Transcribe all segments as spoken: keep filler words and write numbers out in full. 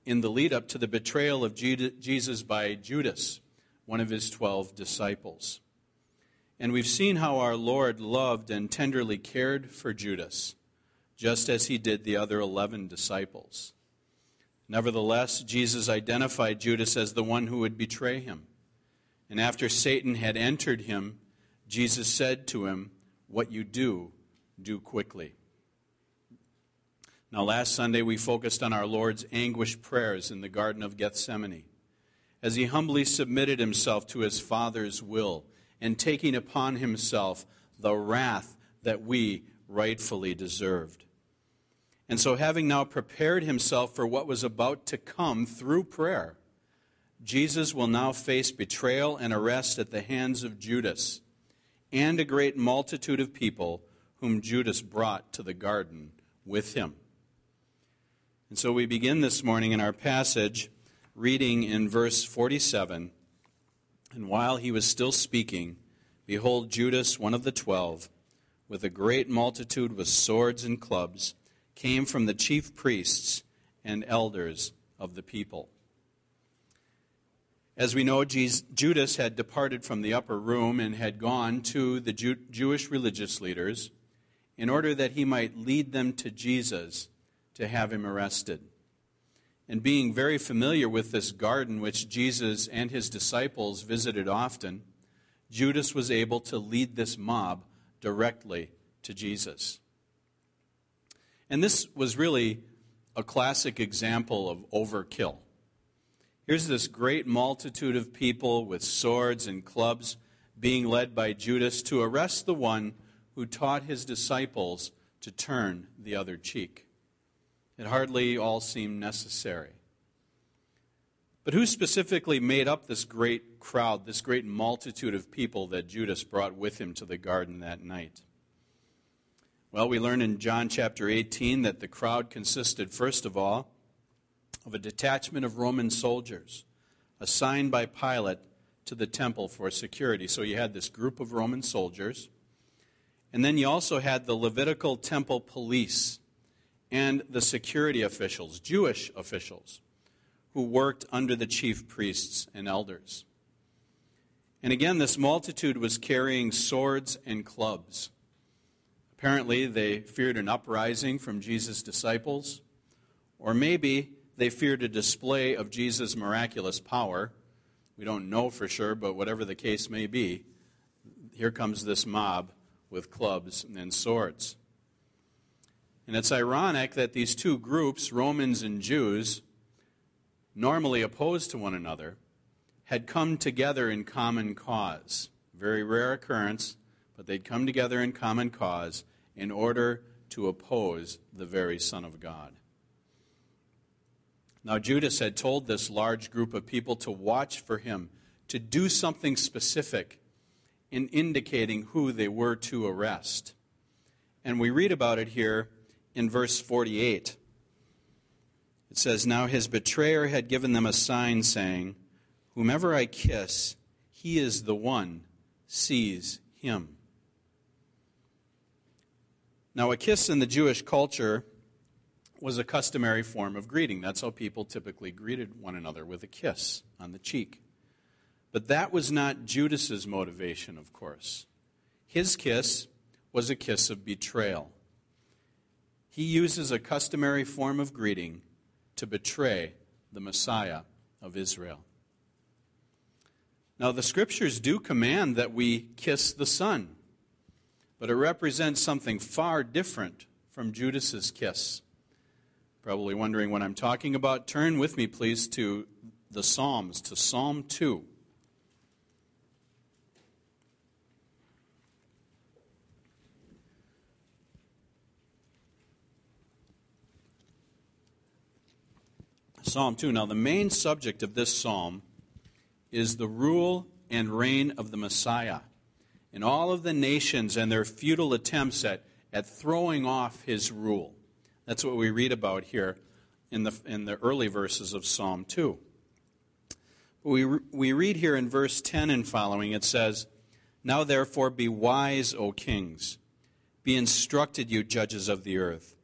in the lead up to the betrayal of Jesus by Judas, one of his twelve disciples. And we've seen how our Lord loved and tenderly cared for Judas, just as he did the other eleven disciples. Nevertheless, Jesus identified Judas as the one who would betray him. And after Satan had entered him, Jesus said to him, "What you do, do quickly." Now, last Sunday we focused on our Lord's anguished prayers in the Garden of Gethsemane, as he humbly submitted himself to his Father's will and taking upon himself the wrath that we rightfully deserved. And so, having now prepared himself for what was about to come through prayer, Jesus will now face betrayal and arrest at the hands of Judas and a great multitude of people whom Judas brought to the garden with him. And so we begin this morning in our passage reading in verse forty-seven, "And while he was still speaking, behold, Judas, one of the twelve, with a great multitude with swords and clubs, came from the chief priests and elders of the people." As we know, Judas had departed from the upper room and had gone to the Jew- Jewish religious leaders in order that he might lead them to Jesus to have him arrested. And being very familiar with this garden which Jesus and his disciples visited often, Judas was able to lead this mob directly to Jesus. And this was really a classic example of overkill. Here's this great multitude of people with swords and clubs being led by Judas to arrest the one who taught his disciples to turn the other cheek. It hardly all seemed necessary. But who specifically made up this great crowd, this great multitude of people that Judas brought with him to the garden that night? Well, we learn in John chapter eighteen that the crowd consisted, first of all, of a detachment of Roman soldiers assigned by Pilate to the temple for security. So you had this group of Roman soldiers, and then you also had the Levitical temple police and the security officials, Jewish officials, who worked under the chief priests and elders. And again, this multitude was carrying swords and clubs. Apparently, they feared an uprising from Jesus' disciples, or maybe they feared a display of Jesus' miraculous power. We don't know for sure, but whatever the case may be, here comes this mob with clubs and swords. And it's ironic that these two groups, Romans and Jews, normally opposed to one another, had come together in common cause. Very rare occurrence, but they'd come together in common cause in order to oppose the very Son of God. Now, Judas had told this large group of people to watch for him, to do something specific in indicating who they were to arrest. And we read about it here in verse forty-eight. It says, "Now his betrayer had given them a sign, saying, 'Whomever I kiss, he is the one, seize him.'" Now, a kiss in the Jewish culture was a customary form of greeting. That's how people typically greeted one another, with a kiss on the cheek. But that was not Judas's motivation, of course. His kiss was a kiss of betrayal. He uses a customary form of greeting to betray the Messiah of Israel. Now, the Scriptures do command that we kiss the Son, but it represents something far different from Judas's kiss. Probably wondering what I'm talking about. Turn with me, please, to the Psalms, to Psalm two. Psalm two. Now, the main subject of this psalm is the rule and reign of the Messiah and all of the nations and their futile attempts at, at throwing off his rule. That's what we read about here in the, in the early verses of Psalm two. We, we read here in verse ten and following, it says, "Now therefore be wise, O kings. Be instructed, you judges of the earth.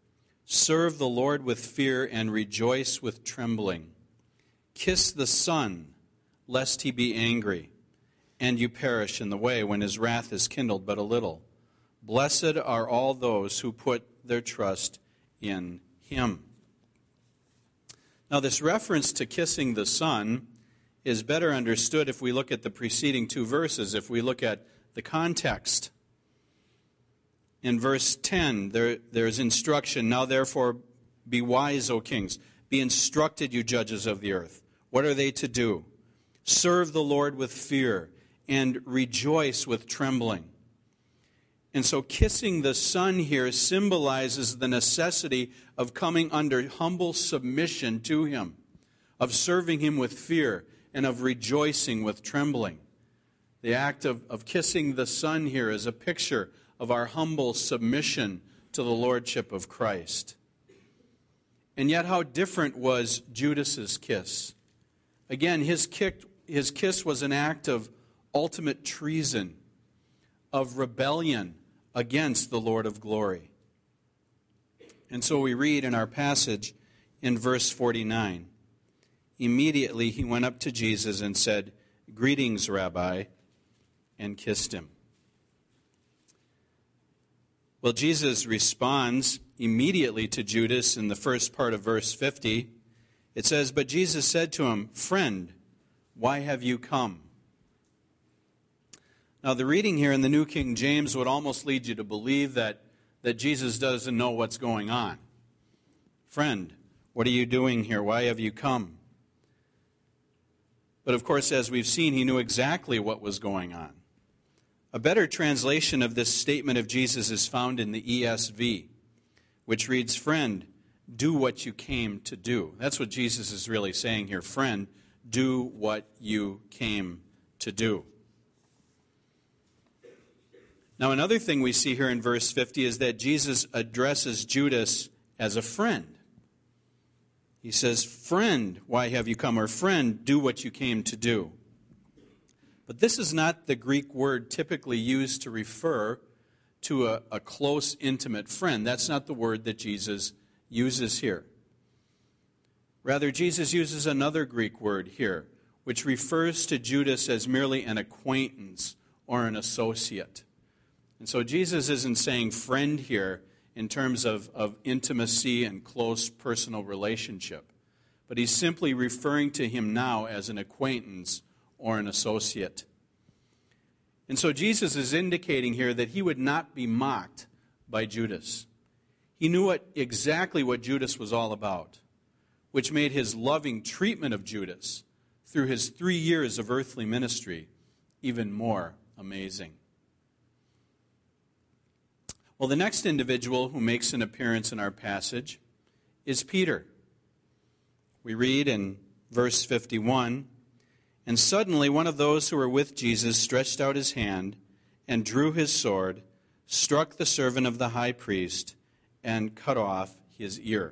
Serve the Lord with fear and rejoice with trembling. Kiss the Son, lest he be angry, and you perish in the way when his wrath is kindled but a little. Blessed are all those who put their trust in him. Now, this reference to kissing the Son is better understood if we look at the preceding two verses, if we look at the context. In verse ten, there, there's instruction. Now, therefore, be wise, O kings. Be instructed, you judges of the earth. What are they to do? Serve the Lord with fear and rejoice with trembling. And so kissing the Son here symbolizes the necessity of coming under humble submission to him, of serving him with fear, and of rejoicing with trembling. The act of, of kissing the Son here is a picture of our humble submission to the Lordship of Christ. And yet how different was Judas's kiss? Again, his, kick, his kiss was an act of ultimate treason, of rebellion against the Lord of glory. And so we read in our passage in verse forty-nine, immediately he went up to Jesus and said, "Greetings, Rabbi," and kissed him. Well, Jesus responds immediately to Judas in the first part of verse fifty. It says, "But Jesus said to him, 'Friend, why have you come?'" Now, the reading here in the New King James would almost lead you to believe that, that Jesus doesn't know what's going on. "Friend, what are you doing here? Why have you come?" But of course, as we've seen, he knew exactly what was going on. A better translation of this statement of Jesus is found in the E S V, which reads, "Friend, do what you came to do." That's what Jesus is really saying here. Friend, do what you came to do. Now, another thing we see here in verse fifty is that Jesus addresses Judas as a friend. He says, "Friend, why have you come?" Or, "Friend, do what you came to do." But this is not the Greek word typically used to refer to a, a close, intimate friend. That's not the word that Jesus uses here. Rather, Jesus uses another Greek word here, which refers to Judas as merely an acquaintance or an associate. And so Jesus isn't saying friend here in terms of, of intimacy and close personal relationship, but he's simply referring to him now as an acquaintance or an associate. And so Jesus is indicating here that he would not be mocked by Judas. He knew what, exactly what Judas was all about, which made his loving treatment of Judas through his three years of earthly ministry even more amazing. Well, the next individual who makes an appearance in our passage is Peter. We read in verse fifty-one, "And suddenly one of those who were with Jesus stretched out his hand and drew his sword, struck the servant of the high priest, and cut off his ear."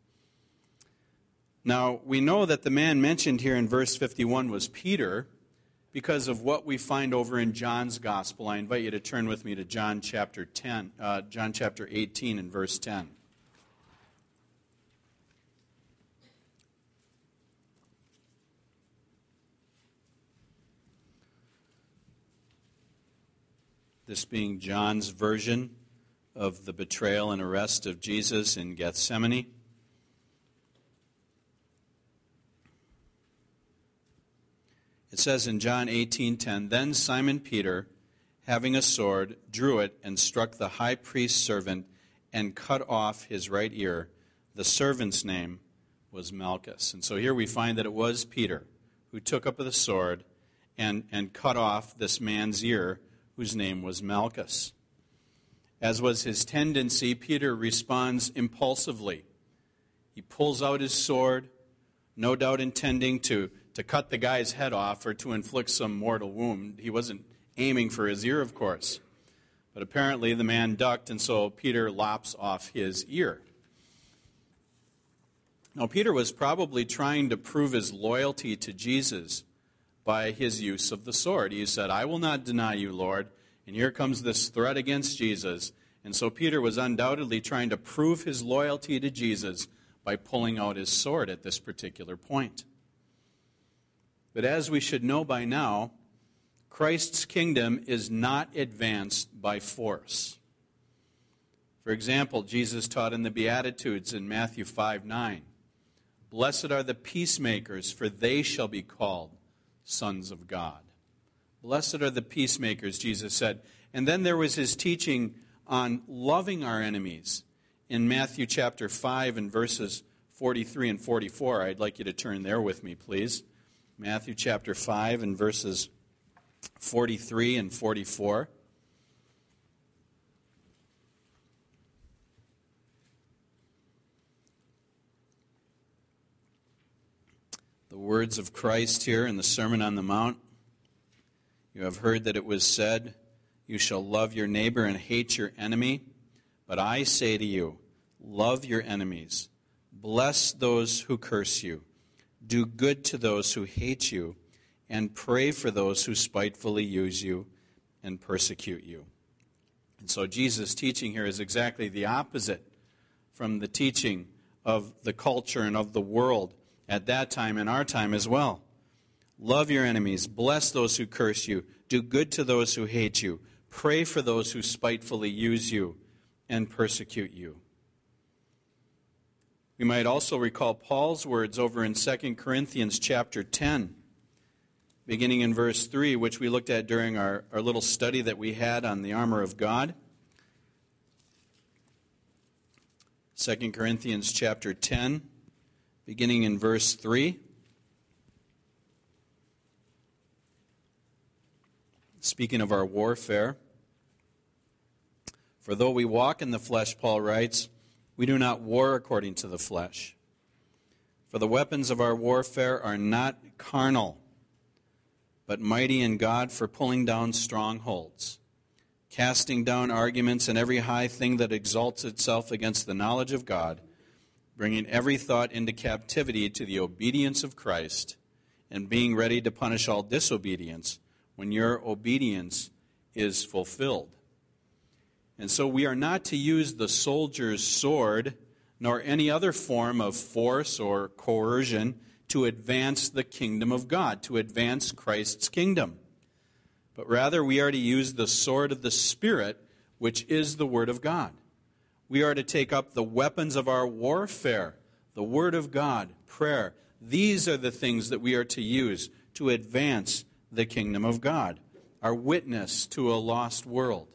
Now, we know that the man mentioned here in verse fifty-one was Peter because of what we find over in John's Gospel. I invite you to turn with me to John chapter ten, uh, John chapter eighteen and verse ten. This being John's version of the betrayal and arrest of Jesus in Gethsemane. It says in John eighteen ten, "Then Simon Peter, having a sword, drew it and struck the high priest's servant and cut off his right ear. The servant's name was Malchus." And so here we find that it was Peter who took up the sword and, and cut off this man's ear, whose name was Malchus. As was his tendency, Peter responds impulsively. He pulls out his sword, no doubt intending to, to cut the guy's head off or to inflict some mortal wound. He wasn't aiming for his ear, of course. But apparently the man ducked, and so Peter lops off his ear. Now, Peter was probably trying to prove his loyalty to Jesus by his use of the sword. He said, "I will not deny you, Lord." And here comes this threat against Jesus. And so Peter was undoubtedly trying to prove his loyalty to Jesus by pulling out his sword at this particular point. But as we should know by now, Christ's kingdom is not advanced by force. For example, Jesus taught in the Beatitudes in Matthew five nine, "Blessed are the peacemakers, for they shall be called sons of God." Blessed are the peacemakers, Jesus said. And then there was his teaching on loving our enemies in Matthew chapter five and verses forty-three and forty-four. I'd like you to turn there with me, please. Matthew chapter five and verses forty-three and forty-four. The words of Christ here in the Sermon on the Mount. "You have heard that it was said, 'You shall love your neighbor and hate your enemy.' But I say to you, love your enemies. Bless those who curse you. Do good to those who hate you, and pray for those who spitefully use you and persecute you." And so Jesus' teaching here is exactly the opposite from the teaching of the culture and of the world at that time and our time as well. Love your enemies. Bless those who curse you. Do good to those who hate you. Pray for those who spitefully use you and persecute you. We might also recall Paul's words over in Second Corinthians chapter ten, beginning in verse three, which we looked at during our, our little study that we had on the armor of God. Second Corinthians chapter ten, beginning in verse three. Speaking of our warfare, "For though we walk in the flesh," Paul writes, "we do not war according to the flesh. For the weapons of our warfare are not carnal, but mighty in God for pulling down strongholds, casting down arguments and every high thing that exalts itself against the knowledge of God, bringing every thought into captivity to the obedience of Christ, and being ready to punish all disobedience when your obedience is fulfilled." And so we are not to use the soldier's sword, nor any other form of force or coercion to advance the kingdom of God, to advance Christ's kingdom. But rather we are to use the sword of the Spirit, which is the Word of God. We are to take up the weapons of our warfare, the Word of God, prayer. These are the things that we are to use to advance the kingdom of God, our witness to a lost world.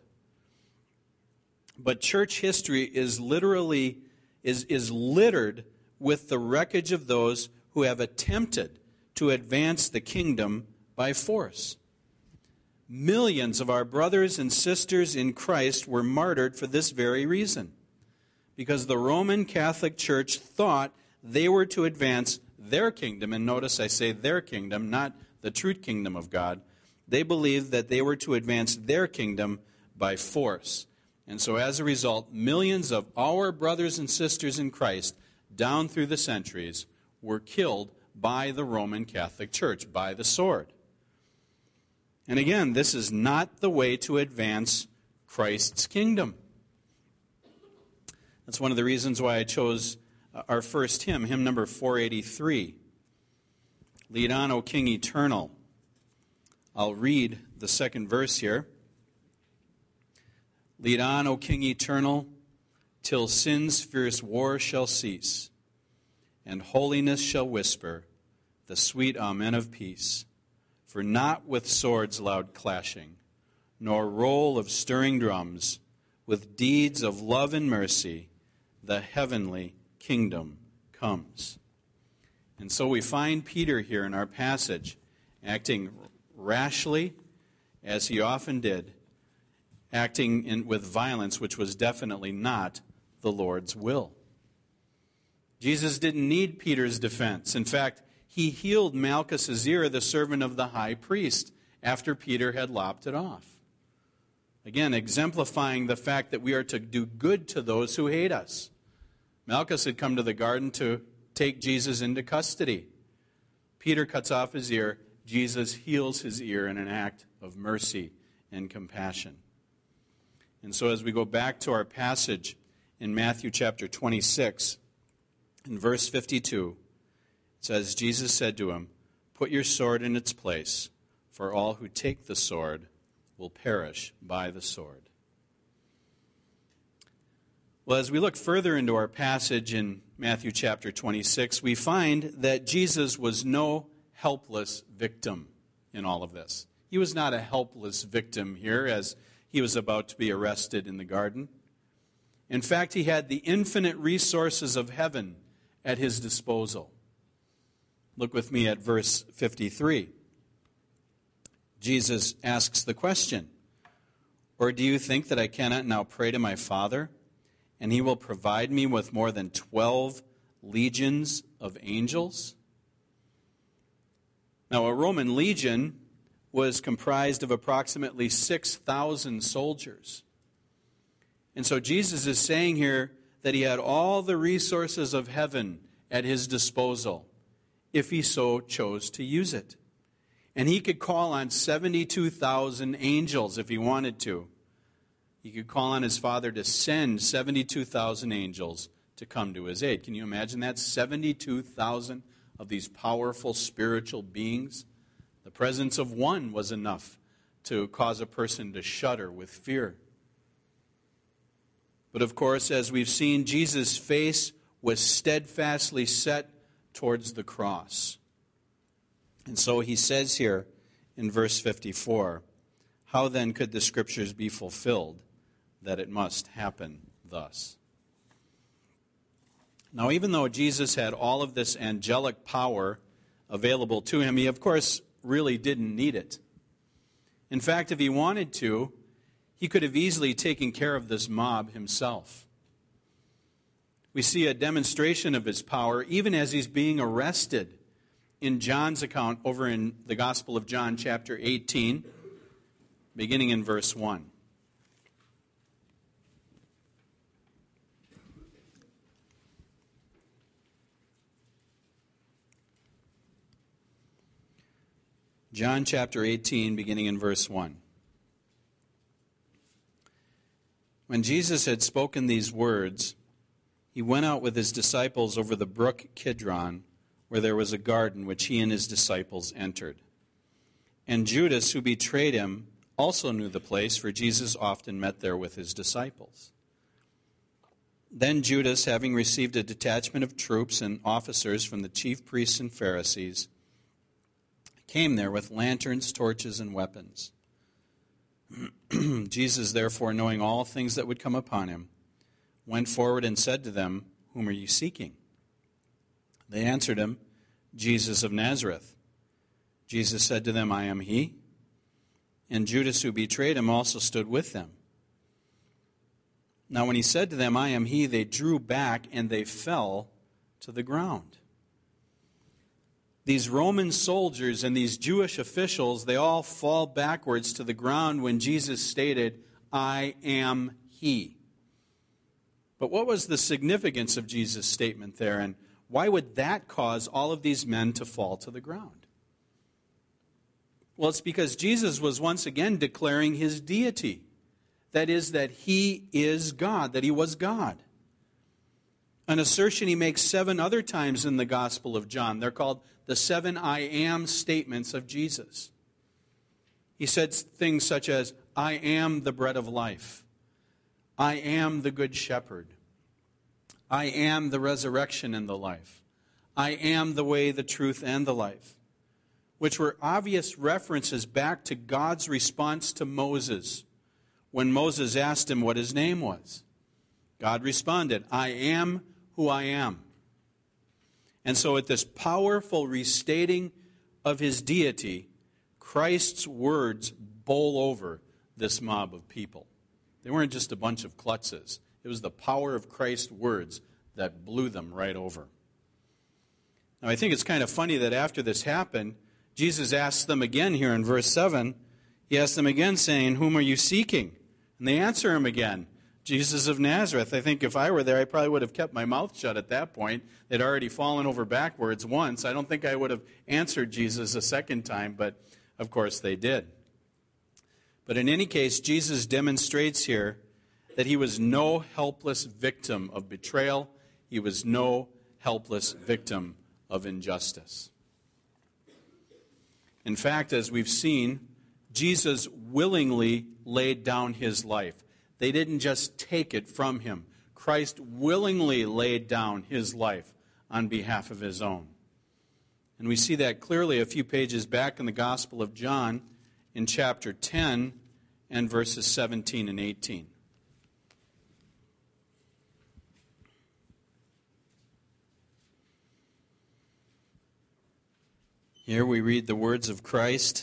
But church history is literally is, is littered with the wreckage of those who have attempted to advance the kingdom by force. Millions of our brothers and sisters in Christ were martyred for this very reason, because the Roman Catholic Church thought they were to advance their kingdom, and notice I say their kingdom, not the true kingdom of God. They believed that they were to advance their kingdom by force. And so as a result, millions of our brothers and sisters in Christ down through the centuries were killed by the Roman Catholic Church, by the sword. And again, this is not the way to advance Christ's kingdom. That's one of the reasons why I chose our first hymn, hymn number four eighty-three. "Lead on, O King Eternal." I'll read the second verse here. "Lead on, O King Eternal, till sin's fierce war shall cease, and holiness shall whisper the sweet amen of peace. For not with swords loud clashing, nor roll of stirring drums, with deeds of love and mercy, the heavenly kingdom comes." And so we find Peter here in our passage acting rashly, as he often did, acting in, with violence, which was definitely not the Lord's will. Jesus didn't need Peter's defense. In fact, he healed Malchus's ear, the servant of the high priest, after Peter had lopped it off. Again, exemplifying the fact that we are to do good to those who hate us. Malchus had come to the garden to take Jesus into custody. Peter cuts off his ear. Jesus heals his ear in an act of mercy and compassion. And so as we go back to our passage in Matthew chapter twenty-six, in verse fifty-two, it says, Jesus said to him, "Put your sword in its place, for all who take the sword will perish by the sword." Well, as we look further into our passage in Matthew chapter twenty-six, we find that Jesus was no helpless victim in all of this. He was not a helpless victim here as he was about to be arrested in the garden. In fact, he had the infinite resources of heaven at his disposal. Look with me at verse fifty-three. Jesus asks the question, "Or do you think that I cannot now pray to my Father, and he will provide me with more than twelve legions of angels?" Now, a Roman legion was comprised of approximately six thousand soldiers. And so Jesus is saying here that he had all the resources of heaven at his disposal if he so chose to use it. And he could call on seventy-two thousand angels if he wanted to. He could call on his Father to send seventy-two thousand angels to come to his aid. Can you imagine that? seventy-two thousand of these powerful spiritual beings. The presence of one was enough to cause a person to shudder with fear. But of course, as we've seen, Jesus' face was steadfastly set towards the cross. And so he says here in verse fifty-four, "How then could the Scriptures be fulfilled that it must happen thus?" Now, even though Jesus had all of this angelic power available to him, he, of course, really didn't need it. In fact, if he wanted to, he could have easily taken care of this mob himself. We see a demonstration of his power even as he's being arrested in John's account over in the Gospel of John, chapter eighteen, beginning in verse one. John chapter eighteen, beginning in verse one. When Jesus had spoken these words, he went out with his disciples over the brook Kidron, where there was a garden which he and his disciples entered. And Judas, who betrayed him, also knew the place, for Jesus often met there with his disciples. Then Judas, having received a detachment of troops and officers from the chief priests and Pharisees, came there with lanterns, torches, and weapons. Jesus, therefore, knowing all things that would come upon him, went forward and said to them, "Whom are you seeking?" They answered him, "Jesus of Nazareth." Jesus said to them, "I am he." And Judas, who betrayed him, also stood with them. Now when he said to them, "I am he," they drew back and they fell to the ground. These Roman soldiers and these Jewish officials, they all fall backwards to the ground when Jesus stated, "I am he." But what was the significance of Jesus' statement there, and why would that cause all of these men to fall to the ground? Well, it's because Jesus was once again declaring his deity. That is, that he is God, that he was God. An assertion he makes seven other times in the Gospel of John. They're called the seven I am statements of Jesus. He said things such as, "I am the bread of life. I am the good shepherd. I am the resurrection and the life. I am the way, the truth, and the life," which were obvious references back to God's response to Moses when Moses asked him what his name was. God responded, "I am who I am." And so at this powerful restating of his deity, Christ's words bowl over this mob of people. They weren't just a bunch of klutzes. It was the power of Christ's words that blew them right over. Now I think it's kind of funny that after this happened, Jesus asks them again here in verse seven, he asks them again saying, "Whom are you seeking?" And they answer him again, "Jesus of Nazareth." I think if I were there, I probably would have kept my mouth shut at that point. They'd already fallen over backwards once. I don't think I would have answered Jesus a second time, but of course they did. But in any case, Jesus demonstrates here that he was no helpless victim of betrayal. He was no helpless victim of injustice. In fact, as we've seen, Jesus willingly laid down his life. They didn't just take it from him. Christ willingly laid down his life on behalf of his own. And we see that clearly a few pages back in the Gospel of John in chapter ten and verses seventeen and eighteen. Here we read the words of Christ.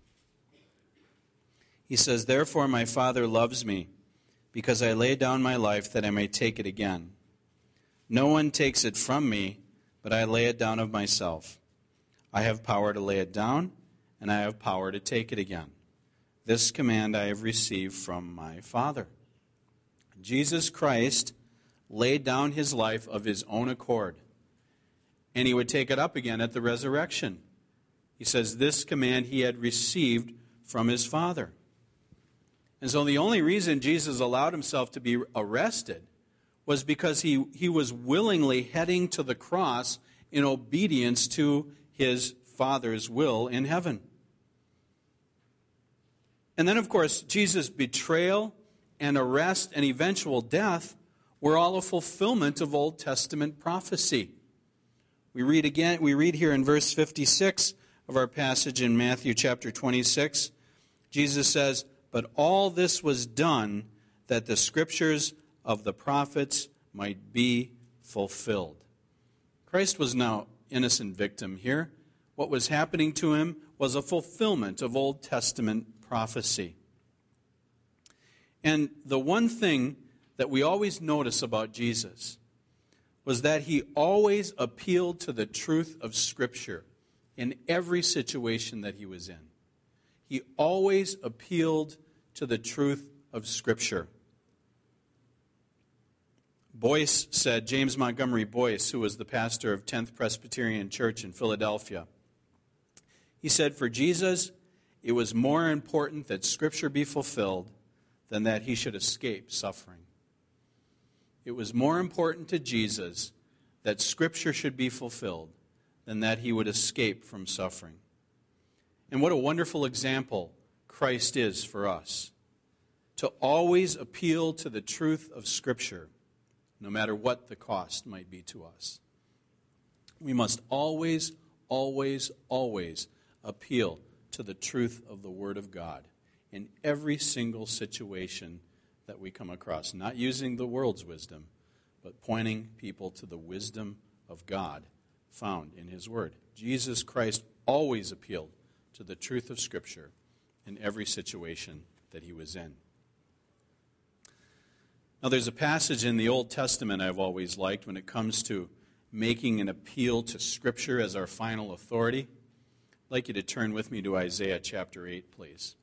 He says, "Therefore my Father loves me, because I lay down my life that I may take it again. No one takes it from me, but I lay it down of myself. I have power to lay it down, and I have power to take it again. This command I have received from my Father." Jesus Christ laid down his life of his own accord, and he would take it up again at the resurrection. He says this command he had received from his Father. And so the only reason Jesus allowed himself to be arrested was because he, he was willingly heading to the cross in obedience to his Father's will in heaven. And then, of course, Jesus' betrayal and arrest and eventual death were all a fulfillment of Old Testament prophecy. We read again, we read here in verse fifty-six of our passage in Matthew chapter twenty-six, Jesus says, "But all this was done that the scriptures of the prophets might be fulfilled." Christ was no innocent victim here. What was happening to him was a fulfillment of Old Testament prophecy. And the one thing that we always notice about Jesus was that he always appealed to the truth of Scripture in every situation that he was in. He always appealed to the truth of Scripture. Boyce said, James Montgomery Boyce, who was the pastor of tenth Presbyterian Church in Philadelphia, he said, "For Jesus, it was more important that Scripture be fulfilled than that he should escape suffering." It was more important to Jesus that Scripture should be fulfilled than that he would escape from suffering. And what a wonderful example Christ is for us, to always appeal to the truth of Scripture, no matter what the cost might be to us. We must always, always, always appeal to the truth of the Word of God in every single situation that we come across, not using the world's wisdom, but pointing people to the wisdom of God found in His Word. Jesus Christ always appealed to the truth of Scripture in every situation that he was in. Now, there's a passage in the Old Testament I've always liked when it comes to making an appeal to Scripture as our final authority. I'd like you to turn with me to Isaiah chapter eight, please.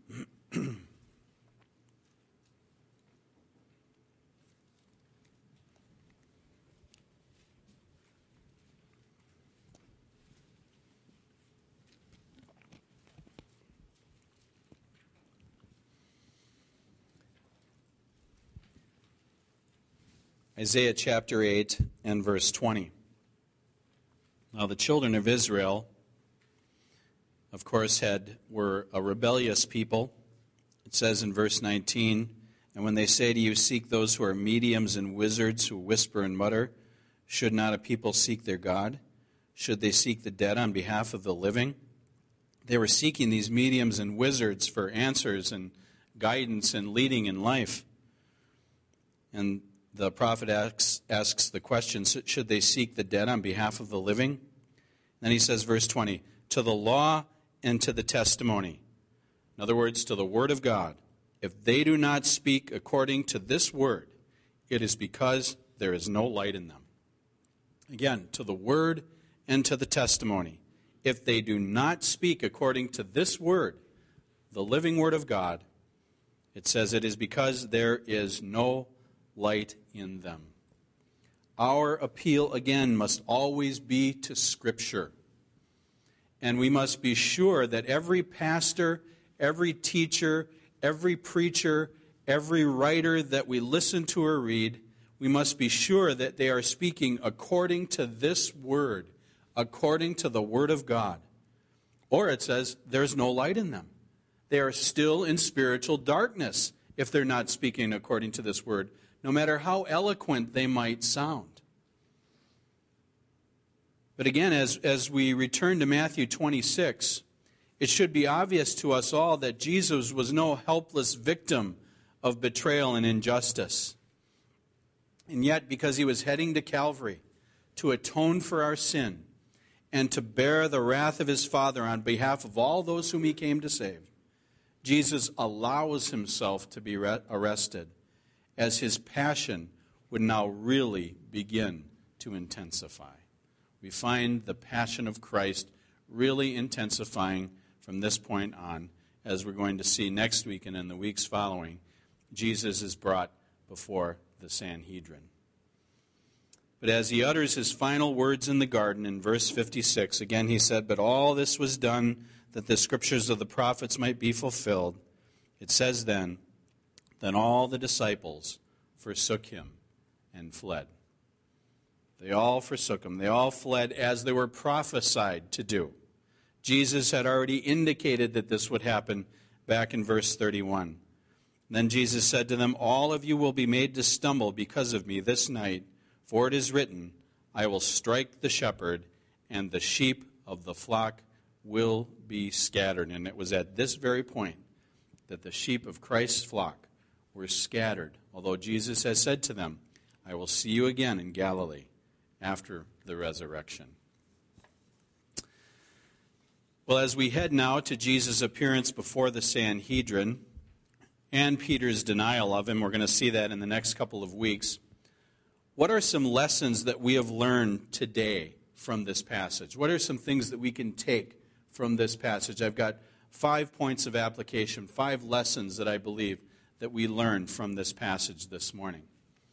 Isaiah chapter eight and verse twenty. Now the children of Israel, of course, had were a rebellious people. It says in verse nineteen, "And when they say to you, seek those who are mediums and wizards who whisper and mutter, should not a people seek their God? Should they seek the dead on behalf of the living?" They were seeking these mediums and wizards for answers and guidance and leading in life. And the prophet asks, asks the question, should they seek the dead on behalf of the living? Then he says, verse twenty, "To the law and to the testimony." In other words, to the word of God. "If they do not speak according to this word, it is because there is no light in them." Again, to the word and to the testimony. If they do not speak according to this word, the living word of God, it says it is because there is no light in them. Our appeal, again, must always be to Scripture. And we must be sure that every pastor, every teacher, every preacher, Every writer that we listen to or read, we must be sure that they are speaking according to this word, according to the word of God. Or it says there's no light in them. They are still in spiritual darkness if they're not speaking according to this word, no matter how eloquent they might sound. But again, as, as we return to Matthew twenty-six, it should be obvious to us all that Jesus was no helpless victim of betrayal and injustice. And yet, because he was heading to Calvary to atone for our sin and to bear the wrath of his Father on behalf of all those whom he came to save, Jesus allows himself to be arrested as his passion would now really begin to intensify. We find the passion of Christ really intensifying from this point on, as we're going to see next week and in the weeks following. Jesus is brought before the Sanhedrin. But as he utters his final words in the garden in verse fifty-six, again he said, "But all this was done that the scriptures of the prophets might be fulfilled." It says then, "Then all the disciples forsook him and fled." They all forsook him. They all fled as they were prophesied to do. Jesus had already indicated that this would happen back in verse thirty-one. Then Jesus said to them, "All of you will be made to stumble because of me this night, for it is written, I will strike the shepherd, and the sheep of the flock will be scattered." And it was at this very point that the sheep of Christ's flock were scattered, although Jesus has said to them, "I will see you again in Galilee after the resurrection." Well, as we head now to Jesus' appearance before the Sanhedrin and Peter's denial of him, we're going to see that in the next couple of weeks. What are some lessons that we have learned today from this passage? What are some things that we can take from this passage? I've got five points of application, five lessons that I believe that we learned from this passage this morning.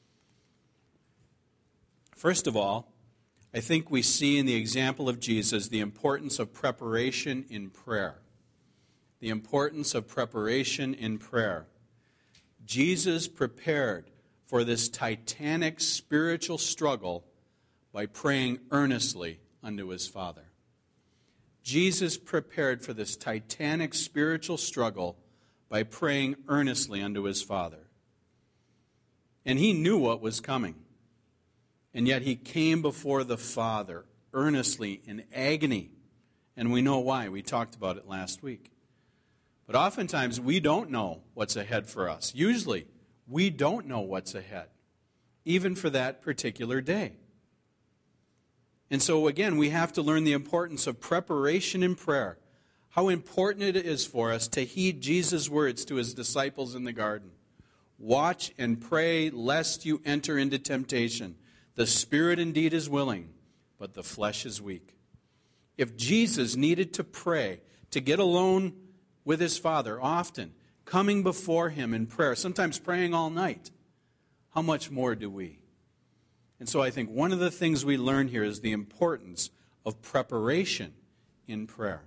First of all, I think we see in the example of Jesus the importance of preparation in prayer. The importance of preparation in prayer. Jesus prepared for this titanic spiritual struggle by praying earnestly unto his Father. Jesus prepared for this titanic spiritual struggle by praying earnestly unto his Father. And he knew what was coming. And yet he came before the Father earnestly in agony. And we know why. We talked about it last week. But oftentimes we don't know what's ahead for us. Usually we don't know what's ahead, even for that particular day. And so again, we have to learn the importance of preparation in prayer. How important it is for us to heed Jesus' words to his disciples in the garden. Watch and pray lest you enter into temptation. The spirit indeed is willing, but the flesh is weak. If Jesus needed to pray, to get alone with his Father often, coming before him in prayer, sometimes praying all night, how much more do we? And so I think one of the things we learn here is the importance of preparation in prayer.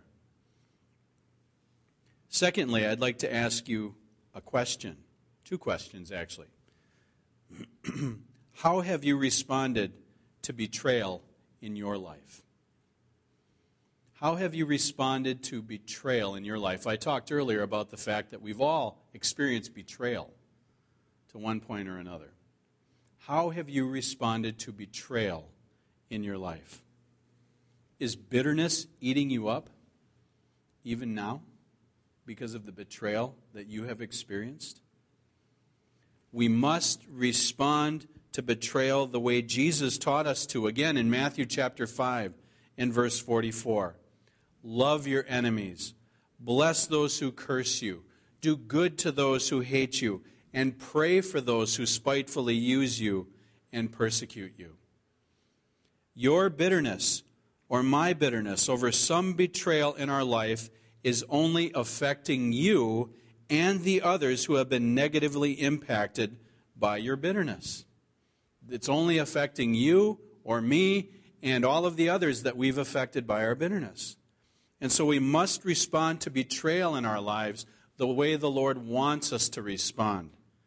Secondly, I'd like to ask you a question, two questions actually. How have you responded to betrayal in your life? How have you responded to betrayal in your life? I talked earlier about the fact that we've all experienced betrayal to one point or another. How have you responded to betrayal in your life? Is bitterness eating you up even now because of the betrayal that you have experienced? We must respond to betrayal the way Jesus taught us to. Again, in Matthew chapter five and verse forty-four. Love your enemies. Bless those who curse you. Do good to those who hate you. And pray for those who spitefully use you and persecute you. Your bitterness or my bitterness over some betrayal in our life is only affecting you and the others who have been negatively impacted by your bitterness. It's only affecting you or me and all of the others that we've affected by our bitterness. And so we must respond to betrayal in our lives the way the Lord wants us to respond.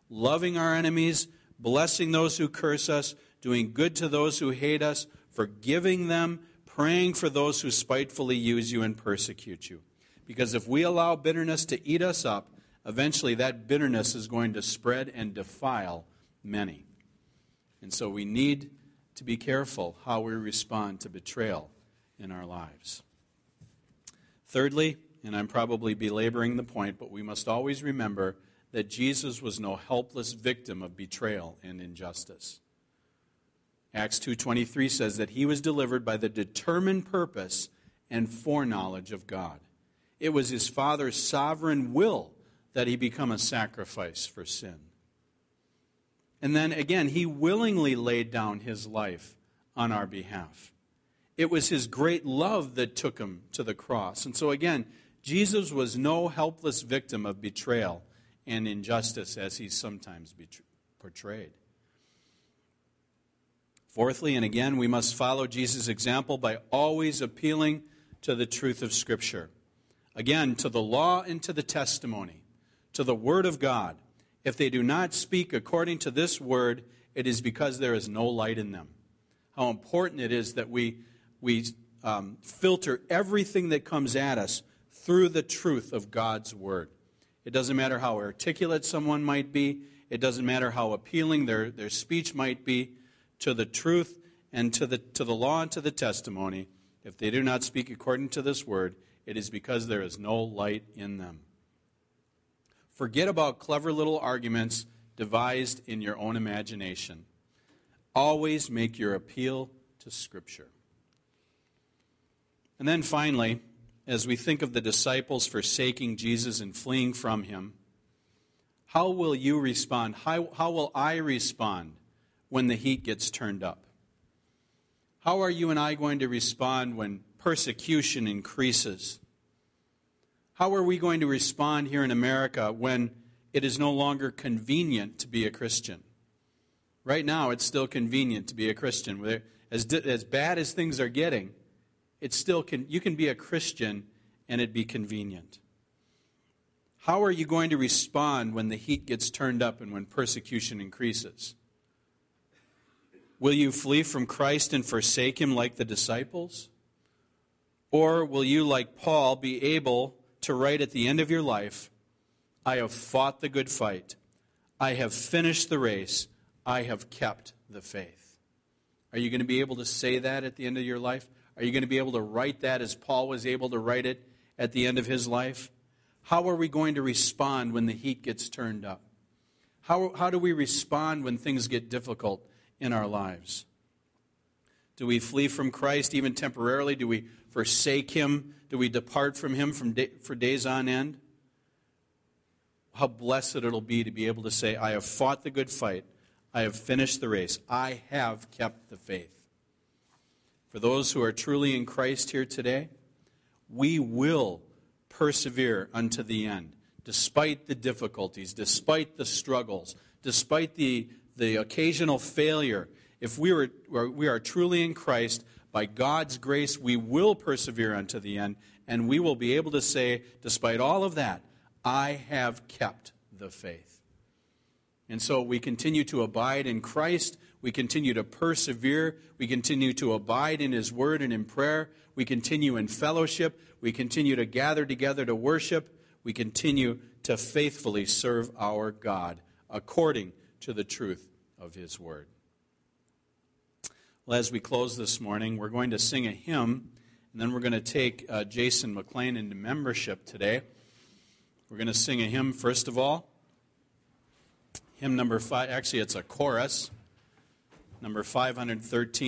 loving our enemies, blessing those who curse us, doing good to those who hate us, forgiving them, praying for those who spitefully use you and persecute you. Because if we allow bitterness to eat us up, eventually that bitterness is going to spread and defile many. And so we need to be careful how we respond to betrayal in our lives. Thirdly, and I'm probably belaboring the point, but we must always remember that Jesus was no helpless victim of betrayal and injustice. Acts two twenty-three says that he was delivered by the determined purpose and foreknowledge of God. It was his Father's sovereign will that he become a sacrifice for sin. And then again, he willingly laid down his life on our behalf. It was his great love that took him to the cross. And so again, Jesus was no helpless victim of betrayal and injustice as he's sometimes betray- portrayed. Fourthly, and again, we must follow Jesus' example by always appealing to the truth of Scripture. Again, to the law and to the testimony, to the Word of God. If they do not speak according to this Word, it is because there is no light in them. How important it is that we, we um, filter everything that comes at us through the truth of God's Word. It doesn't matter how articulate someone might be. It doesn't matter how appealing their, their speech might be. To the truth and to the, to the law and to the testimony, if they do not speak according to this Word, it is because there is no light in them. Forget about clever little arguments devised in your own imagination. Always make your appeal to Scripture. And then finally, as we think of the disciples forsaking Jesus and fleeing from him, how will you respond? How, how will I respond when the heat gets turned up? How are you and I going to respond when persecution increases? How are we going to respond here in America when it is no longer convenient to be a Christian? Right now, it's still convenient to be a Christian. As, as bad as things are getting, it's still can, you can be a Christian and it be convenient. How are you going to respond when the heat gets turned up and when persecution increases? Will you flee from Christ and forsake him like the disciples? Or will you, like Paul, be able to write at the end of your life, I have fought the good fight. I have finished the race. I have kept the faith. Are you going to be able to say that at the end of your life? Are you going to be able to write that as Paul was able to write it at the end of his life? How are we going to respond when the heat gets turned up? How, how do we respond when things get difficult in our lives? Do we flee from Christ even temporarily? Do we forsake him? Do we depart from him from day, for days on end? How blessed it'll be to be able to say, I have fought the good fight. I have finished the race. I have kept the faith. For those who are truly in Christ here today, we will persevere unto the end, despite the difficulties, despite the struggles, despite the the occasional failure. If we, were, we are truly in Christ, by God's grace, we will persevere unto the end, and we will be able to say, despite all of that, I have kept the faith. And so we continue to abide in Christ, we continue to persevere, we continue to abide in his word and in prayer, we continue in fellowship, we continue to gather together to worship, we continue to faithfully serve our God according to the truth of his word. Well, as we close this morning, we're going to sing a hymn, and then we're going to take uh, Jason McLean into membership today. We're going to sing a hymn first of all. Hymn number five, actually it's a chorus, number five hundred thirteen.